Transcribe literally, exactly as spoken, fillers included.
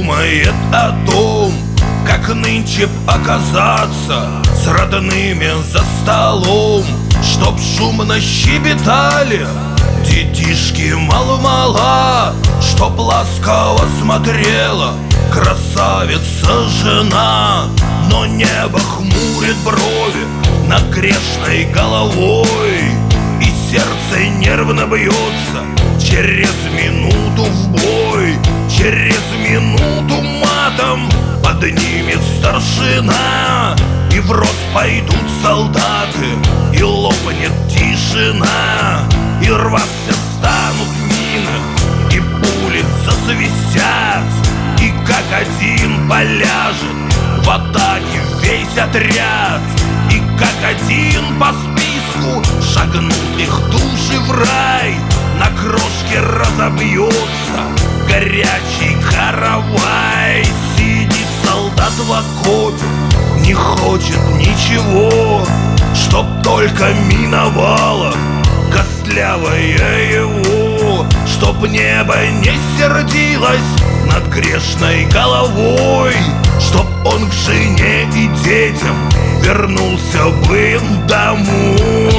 думает о том, как нынче б оказаться с родными за столом, чтоб шумно щебетали детишки мало-мало, чтоб ласково смотрела красавица жена. Но небо хмурит брови над грешной головой, и сердце нервно бьется через минуту в бой. Через минуту матом поднимет старшина, и в рост пойдут солдаты, и лопнет тишина, и рваться станут мины, и пули засвистят, и как один поляжет в атаке весь отряд, и как один по списку шагнут их души в рай. На крошке разобьется горячий каравай. Сидит солдат в окопе, не хочет ничего, чтоб только миновало костлявое его, чтоб небо не сердилось над грешной головой, чтоб он к жене и детям вернулся бы домой.